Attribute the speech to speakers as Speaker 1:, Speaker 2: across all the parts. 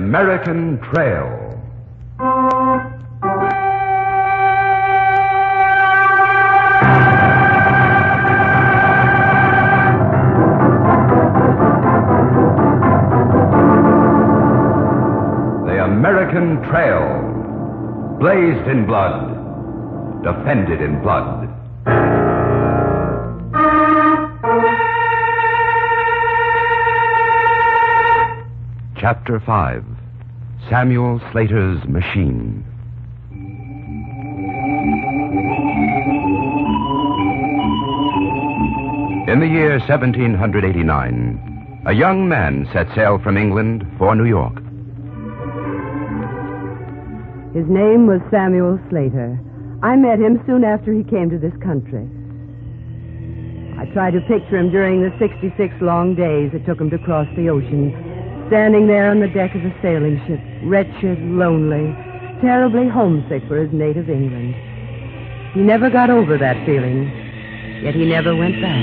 Speaker 1: American Trail. The American Trail. Blazed in blood. Defended in blood. Chapter 5. Samuel Slater's Machine. In the year 1789, a young man set sail from England for New York.
Speaker 2: His name was Samuel Slater. I met him soon after he came to this country. I tried to picture him during the 66 long days it took him to cross the ocean, standing there on the deck of a sailing ship, wretched, lonely, terribly homesick for his native England. He never got over that feeling, yet he never went back.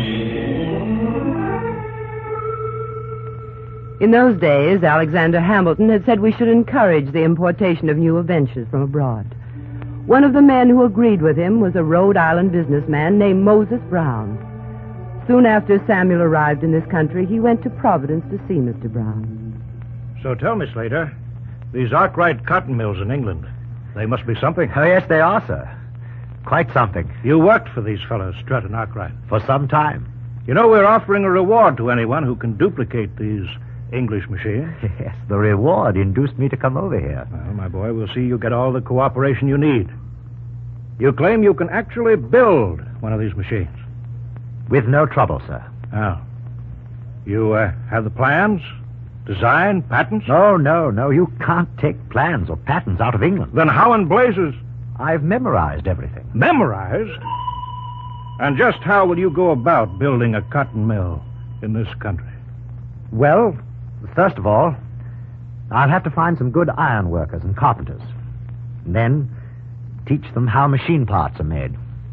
Speaker 2: In those days, Alexander Hamilton had said we should encourage the importation of new inventions from abroad. One of the men who agreed with him was a Rhode Island businessman named Moses Brown. Soon after Samuel arrived in this country, he went to Providence to see Mr. Brown.
Speaker 3: So tell me, Slater, these Arkwright cotton mills in England, they must be something.
Speaker 4: Oh, yes, they are, sir. Quite something.
Speaker 3: You worked for these fellows, Strutt and Arkwright.
Speaker 4: For some time.
Speaker 3: You know, we're offering a reward to anyone who can duplicate these English machines.
Speaker 4: Yes, the reward induced me to come over here.
Speaker 3: Well, my boy, we'll see you get all the cooperation you need. You claim you can actually build one of these machines.
Speaker 4: With no trouble, sir.
Speaker 3: Oh. You have the plans? Design? Patents?
Speaker 4: No. You can't take plans or patents out of England.
Speaker 3: Then how in blazes?
Speaker 4: I've memorized everything.
Speaker 3: Memorized? And just how will you go about building a cotton mill in this country?
Speaker 4: Well, first of all, I'll have to find some good iron workers and carpenters. And then teach them how machine parts are made.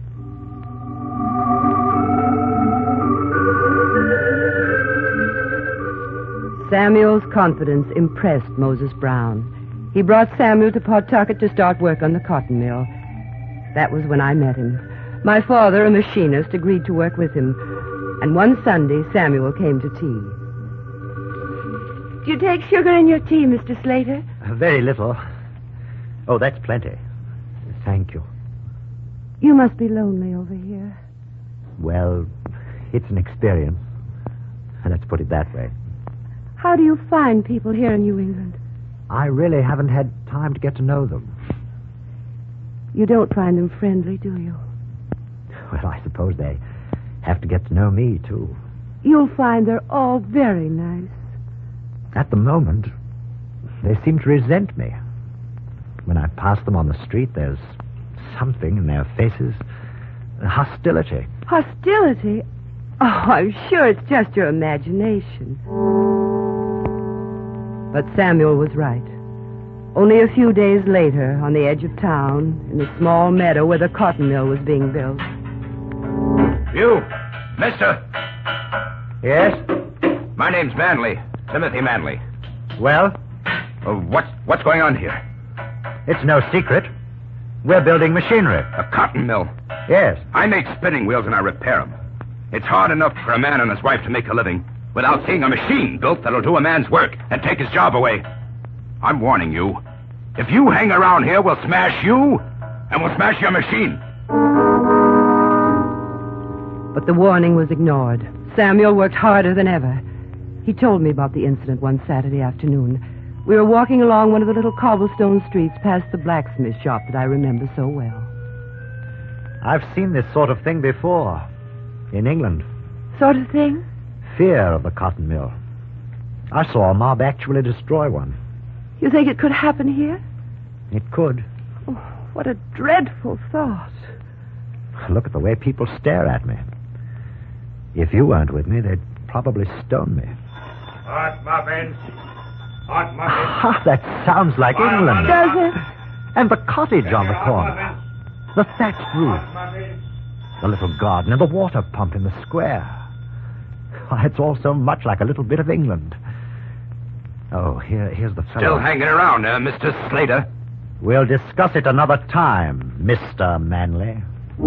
Speaker 2: Samuel's confidence impressed Moses Brown. He brought Samuel to Pawtucket to start work on the cotton mill. That was when I met him. My father, a machinist, agreed to work with him. And one Sunday, Samuel came to tea. Do you take sugar in your tea, Mr. Slater?
Speaker 4: Very little. Oh, that's plenty. Thank you.
Speaker 2: You must be lonely over here.
Speaker 4: Well, it's an experience. Let's put it that way.
Speaker 2: How do you find people here in New England?
Speaker 4: I really haven't had time to get to know them.
Speaker 2: You don't find them friendly, do you?
Speaker 4: Well, I suppose they have to get to know me, too.
Speaker 2: You'll find they're all very nice.
Speaker 4: At the moment, they seem to resent me. When I pass them on the street, there's something in their faces. Hostility.
Speaker 2: Hostility? Oh, I'm sure it's just your imagination. But Samuel was right. Only a few days later, on the edge of town, in the small meadow where the cotton mill was being built.
Speaker 1: You, mister.
Speaker 4: Yes?
Speaker 1: My name's Manley. Timothy Manley.
Speaker 4: Well?
Speaker 1: What's going on here?
Speaker 4: It's no secret. We're building machinery.
Speaker 1: A cotton mill.
Speaker 4: Yes.
Speaker 1: I make spinning wheels and I repair them. It's hard enough for a man and his wife to make a living without seeing a machine built that'll do a man's work and take his job away. I'm warning you. If you hang around here, we'll smash you and we'll smash your machine.
Speaker 2: But the warning was ignored. Samuel worked harder than ever. He told me about the incident one Saturday afternoon. We were walking along one of the little cobblestone streets past the blacksmith shop that I remember so well.
Speaker 4: I've seen this sort of thing before. In England.
Speaker 2: Sort of thing?
Speaker 4: Fear of the cotton mill. I saw a mob actually destroy one.
Speaker 2: You think it could happen here?
Speaker 4: It could.
Speaker 2: Oh, what a dreadful thought.
Speaker 4: Look at the way people stare at me. If you weren't with me, they'd probably stone me.
Speaker 3: Hot muffins. Hot muffins.
Speaker 4: Ah, that sounds like England.
Speaker 2: Does it?
Speaker 4: And the cottage on the corner. The thatched roof. The little garden and the water pump in the square. Why, it's all so much like a little bit of England. Oh, here's the fellow.
Speaker 1: Still hanging around, Mr. Slater?
Speaker 4: We'll discuss it another time, Mr. Manley.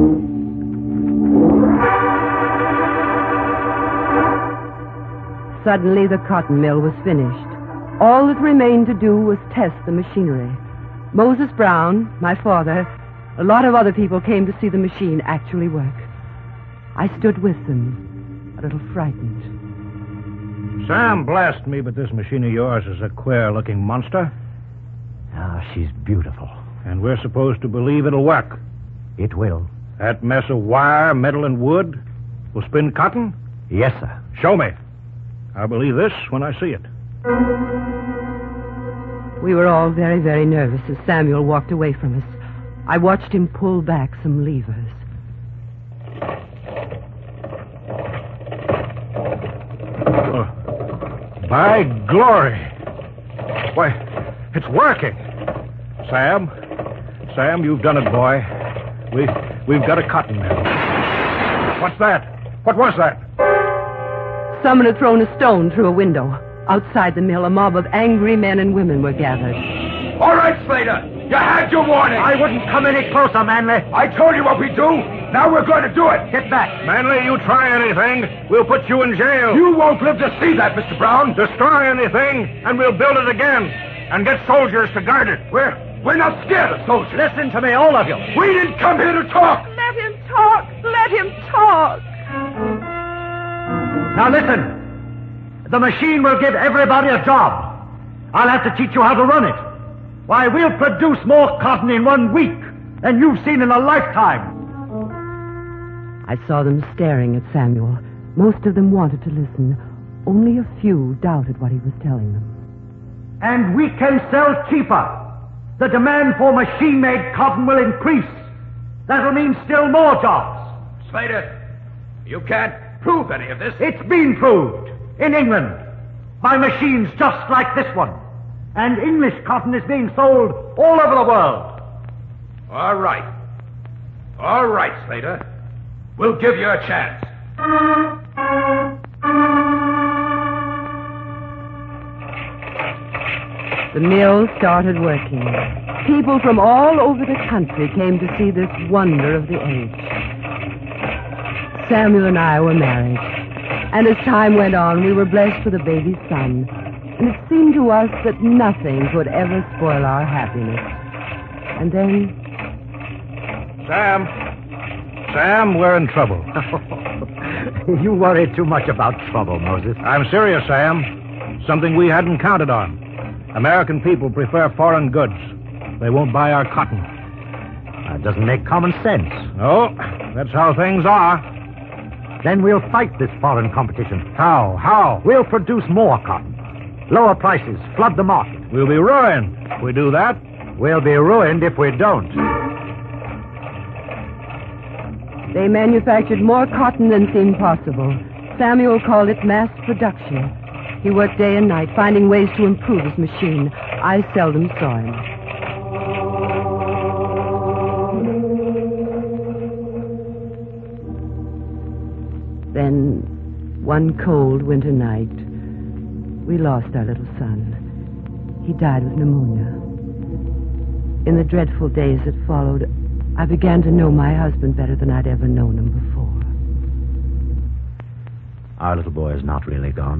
Speaker 2: Suddenly, the cotton mill was finished. All that remained to do was test the machinery. Moses Brown, my father, a lot of other people came to see the machine actually work. I stood with them, a little frightened.
Speaker 3: Sam, blast me, but this machine of yours is a queer-looking monster.
Speaker 4: Ah, she's beautiful.
Speaker 3: And we're supposed to believe it'll work.
Speaker 4: It will.
Speaker 3: That mess of wire, metal, and wood will spin cotton?
Speaker 4: Yes, sir.
Speaker 3: Show me. I'll believe this when I see it.
Speaker 2: We were all very, very nervous as Samuel walked away from us. I watched him pull back some levers.
Speaker 3: By glory. Why, it's working. Sam, you've done it, boy. We've got a cotton mill. What's that? What was that?
Speaker 2: Someone had thrown a stone through a window. Outside the mill, a mob of angry men and women were gathered.
Speaker 1: All right, Slater. You had your warning.
Speaker 4: I wouldn't come any closer, Manley.
Speaker 1: I told you what we do. Now we're going to do it.
Speaker 4: Get back.
Speaker 3: Manley, you try anything, we'll put you in jail.
Speaker 1: You won't live to see that, Mr. Brown.
Speaker 3: Destroy anything, and we'll build it again. And get soldiers to guard it.
Speaker 1: We're not scared of soldiers.
Speaker 4: Listen to me, all of you.
Speaker 1: We didn't come here to talk.
Speaker 2: Let him talk. Let him talk.
Speaker 4: Now listen. The machine will give everybody a job. I'll have to teach you how to run it. Why, we'll produce more cotton in 1 week than you've seen in a lifetime.
Speaker 2: I saw them staring at Samuel. Most of them wanted to listen. Only a few doubted what he was telling them.
Speaker 4: And we can sell cheaper. The demand for machine-made cotton will increase. That'll mean still more jobs.
Speaker 1: Slater, you can't prove any of this.
Speaker 4: It's been proved in England by machines just like this one. And English cotton is being sold all over the world.
Speaker 1: All right. All right, Slater. We'll give you a chance.
Speaker 2: The mill started working. People from all over the country came to see this wonder of the age. Samuel and I were married. And as time went on, we were blessed with a baby son. And it seemed to us that nothing could ever spoil our happiness. And then...
Speaker 3: Sam, we're in trouble.
Speaker 4: You worry too much about trouble, Moses.
Speaker 3: I'm serious, Sam. Something we hadn't counted on. American people prefer foreign goods. They won't buy our cotton.
Speaker 4: That doesn't make common sense.
Speaker 3: No, that's how things are.
Speaker 4: Then we'll fight this foreign competition.
Speaker 3: How?
Speaker 4: We'll produce more cotton. Lower prices, flood the market.
Speaker 3: We'll be ruined if we do that.
Speaker 4: We'll be ruined if we don't.
Speaker 2: They manufactured more cotton than seemed possible. Samuel called it mass production. He worked day and night, finding ways to improve his machine. I seldom saw him. Then, one cold winter night, we lost our little son. He died with pneumonia. In the dreadful days that followed, I began to know my husband better than I'd ever known him before.
Speaker 4: Our little boy is not really gone.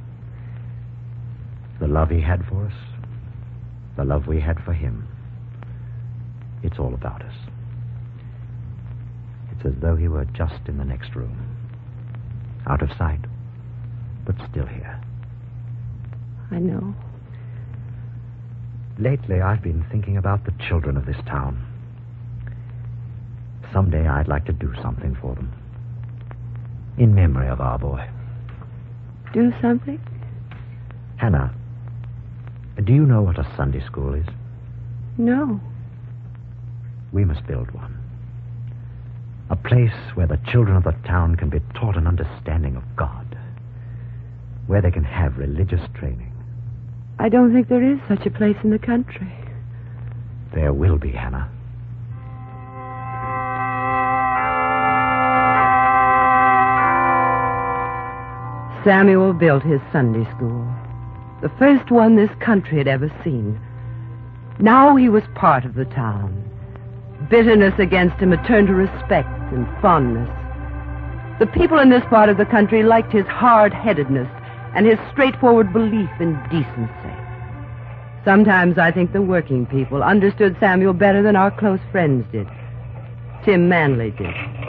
Speaker 4: The love he had for us, the love we had for him, it's all about us. It's as though he were just in the next room. Out of sight, but still here.
Speaker 2: I know.
Speaker 4: Lately, I've been thinking about the children of this town. Someday I'd like to do something for them. In memory of our boy.
Speaker 2: Do something?
Speaker 4: Hannah, do you know what a Sunday school is?
Speaker 2: No.
Speaker 4: We must build one. A place where the children of the town can be taught an understanding of God. Where they can have religious training.
Speaker 2: I don't think there is such a place in the country.
Speaker 4: There will be, Hannah.
Speaker 2: Samuel built his Sunday school. The first one this country had ever seen. Now he was part of the town. Bitterness against him had turned to respect and fondness. The people in this part of the country liked his hard-headedness and his straightforward belief in decency. Sometimes I think the working people understood Samuel better than our close friends did. Tim Manley did.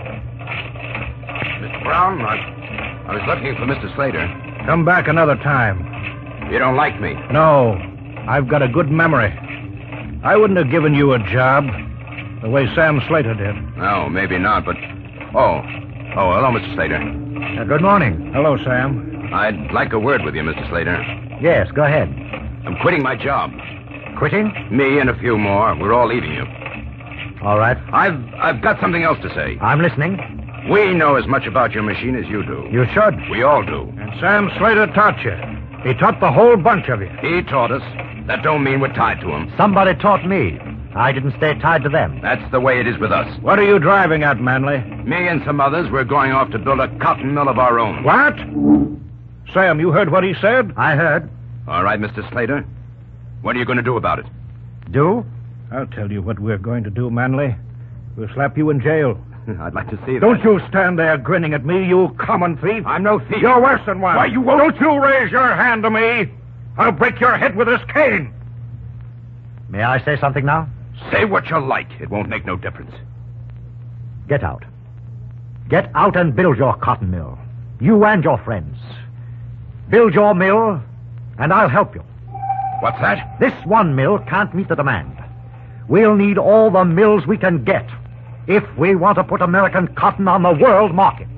Speaker 1: Mr. Brown, I was looking for Mr. Slater.
Speaker 3: Come back another time.
Speaker 1: You don't like me.
Speaker 3: No, I've got a good memory. I wouldn't have given you a job the way Sam Slater did.
Speaker 1: No, maybe not, but... Oh, hello, Mr. Slater.
Speaker 4: Good morning.
Speaker 3: Hello, Sam.
Speaker 1: I'd like a word with you, Mr. Slater.
Speaker 4: Yes, go ahead.
Speaker 1: I'm quitting my job.
Speaker 4: Quitting?
Speaker 1: Me and a few more. We're all leaving you.
Speaker 4: All right.
Speaker 1: I've got something else to say.
Speaker 4: I'm listening.
Speaker 1: We know as much about your machine as you do.
Speaker 4: You should.
Speaker 1: We all do.
Speaker 3: And Sam Slater taught you. He taught the whole bunch of you.
Speaker 1: He taught us. That don't mean we're tied to him.
Speaker 4: Somebody taught me. I didn't stay tied to them.
Speaker 1: That's the way it is with us.
Speaker 3: What are you driving at, Manley?
Speaker 1: Me and some others, we're going off to build a cotton mill of our own.
Speaker 3: What? Sam, you heard what he said?
Speaker 4: I heard.
Speaker 1: All right, Mr. Slater. What are you going to do about it?
Speaker 4: Do?
Speaker 3: I'll tell you what we're going to do, Manley. We'll slap you in jail.
Speaker 1: I'd like to see that.
Speaker 3: Don't you stand there grinning at me, you common thief.
Speaker 1: I'm no thief.
Speaker 3: You're worse than one.
Speaker 1: Why, you won't...
Speaker 3: Don't you raise your hand to me. I'll break your head with this cane.
Speaker 4: May I say something now?
Speaker 1: Say what you like. It won't make no difference.
Speaker 4: Get out. Get out and build your cotton mill. You and your friends. Build your mill, and I'll help you.
Speaker 1: What's that?
Speaker 4: This one mill can't meet the demand. We'll need all the mills we can get if we want to put American cotton on the world market.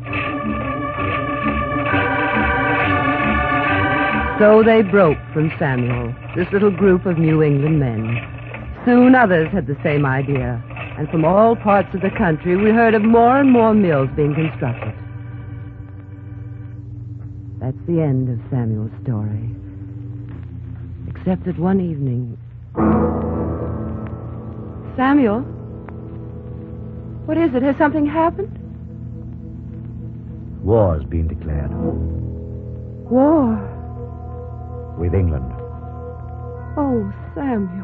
Speaker 2: So they broke from Samuel, this little group of New England men. Soon others had the same idea, and from all parts of the country we heard of more and more mills being constructed. That's the end of Samuel's story. Except that one evening... Samuel? What is it? Has something happened?
Speaker 4: War's been declared.
Speaker 2: War?
Speaker 4: With England.
Speaker 2: Oh, Samuel.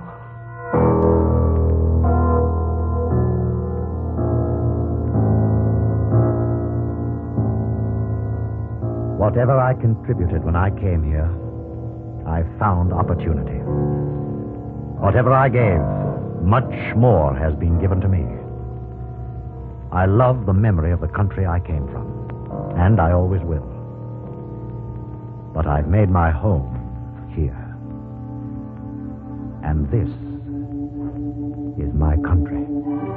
Speaker 4: Whatever I contributed when I came here, I found opportunity. Whatever I gave, much more has been given to me. I love the memory of the country I came from, and I always will. But I've made my home here. And this is my country.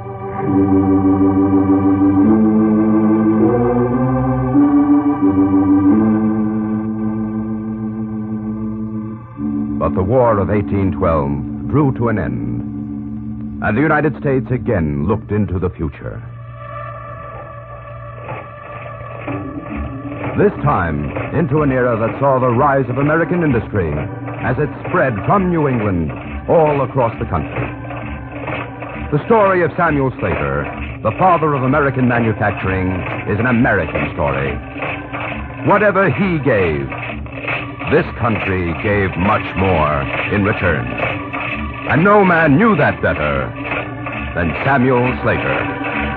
Speaker 1: But the War of 1812 drew to an end, and the United States again looked into the future. This time, into an era that saw the rise of American industry as it spread from New England all across the country. The story of Samuel Slater, the father of American manufacturing, is an American story. Whatever he gave, this country gave much more in return. And no man knew that better than Samuel Slater.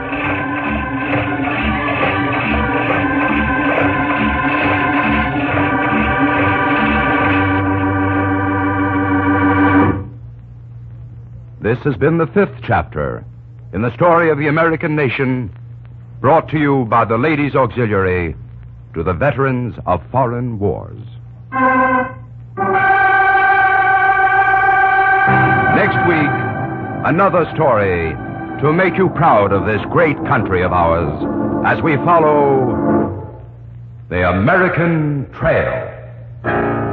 Speaker 1: This has been the 5th chapter in the story of the American nation, brought to you by the Ladies' Auxiliary to the veterans of foreign wars. Next week, another story to make you proud of this great country of ours as we follow the American Trail.